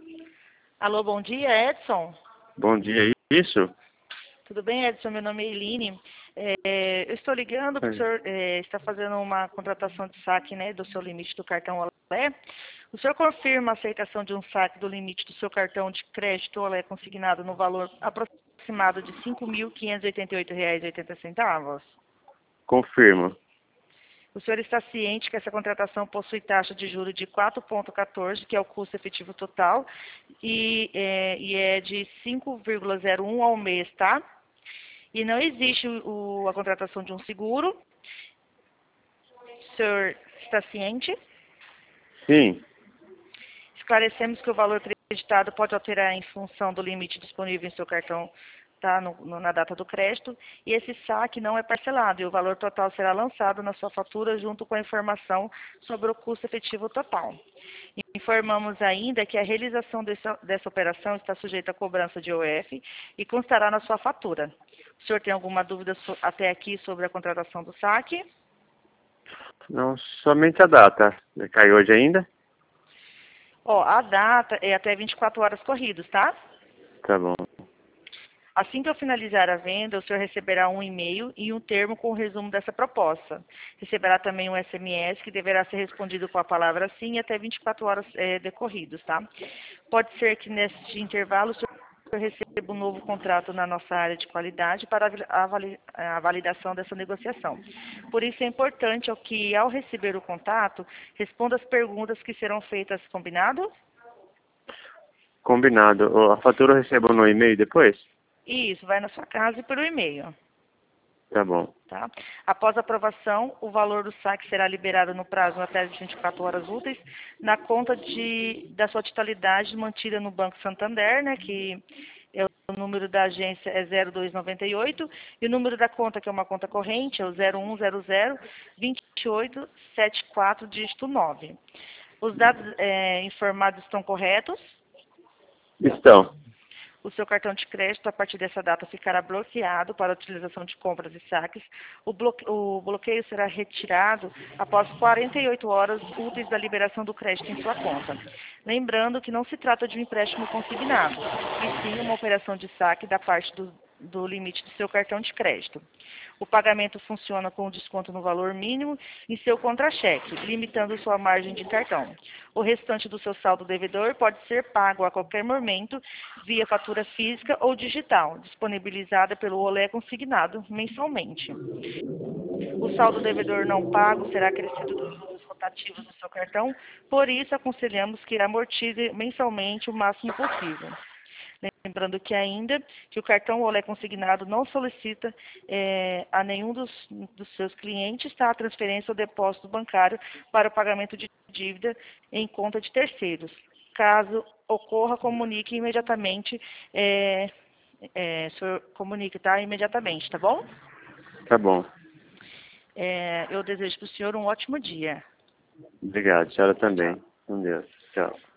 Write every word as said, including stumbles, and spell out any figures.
Alô, bom dia, Edson. Bom dia, isso? Tudo bem, Edson? Meu nome é Eline. É, eu estou ligando porque o senhor é, está fazendo uma contratação de saque, né, do seu limite do cartão Olé. O senhor confirma a aceitação de um saque do limite do seu cartão de crédito Olé consignado no valor aproximado de cinco mil quinhentos e oitenta e oito reais e oitenta centavos? Confirmo. O senhor está ciente que essa contratação possui taxa de juros de quatro vírgula quatorze, que é o custo efetivo total, e é, e é de cinco vírgula zero um ao mês, tá? E não existe o, a contratação de um seguro. O senhor está ciente? Sim. Esclarecemos que o valor creditado pode alterar em função do limite disponível em seu cartão, tá, no, no, na data do crédito, e esse saque não é parcelado, e o valor total será lançado na sua fatura junto com a informação sobre o custo efetivo total. Informamos ainda que a realização dessa, dessa operação está sujeita à cobrança de O F e constará na sua fatura. O senhor tem alguma dúvida so, até aqui sobre a contratação do saque? Não, somente a data. Cai hoje ainda? Ó, a data é até vinte e quatro horas corridas, tá? Tá bom. Assim que eu finalizar a venda, o senhor receberá um e-mail e um termo com o resumo dessa proposta. Receberá também um S M S que deverá ser respondido com a palavra sim até vinte e quatro horas é, decorridos, tá? Pode ser que neste intervalo o senhor receba um novo contrato na nossa área de qualidade para a, vali a validação dessa negociação. Por isso é importante que, ao receber o contato, responda as perguntas que serão feitas. Combinado? Combinado. A fatura eu recebo no e-mail depois? Isso, vai na sua casa e pelo e-mail. Tá bom. Tá? Após a aprovação, o valor do saque será liberado no prazo até de vinte e quatro horas úteis na conta de, da sua totalidade mantida no Banco Santander, né, que é o número da agência é zero dois nove oito, e o número da conta, que é uma conta corrente, é o zero um zero zero, dois oito sete quatro, dígito nove. Os dados é, informados estão corretos? Estão. O seu cartão de crédito, a partir dessa data, ficará bloqueado para a utilização de compras e saques. O, bloque... o bloqueio será retirado após quarenta e oito horas úteis da liberação do crédito em sua conta. Lembrando que não se trata de um empréstimo consignado, e sim uma operação de saque da parte do, do limite do seu cartão de crédito. O pagamento funciona com desconto no valor mínimo em seu contra-cheque, limitando sua margem de cartão. O restante do seu saldo devedor pode ser pago a qualquer momento via fatura física ou digital, disponibilizada pelo Olé consignado mensalmente. O saldo devedor não pago será acrescido dos juros rotativos do seu cartão, por isso aconselhamos que amortize mensalmente o máximo possível. Lembrando que ainda que o cartão Olé consignado não solicita é, a nenhum dos, dos seus clientes, tá, a transferência ou depósito bancário para o pagamento de dívida em conta de terceiros. Caso ocorra, comunique imediatamente, é, é, senhor, comunique, tá, imediatamente, tá bom? Tá bom. É, eu desejo para o senhor um ótimo dia. Obrigado. A senhora também. Com Deus. Tchau.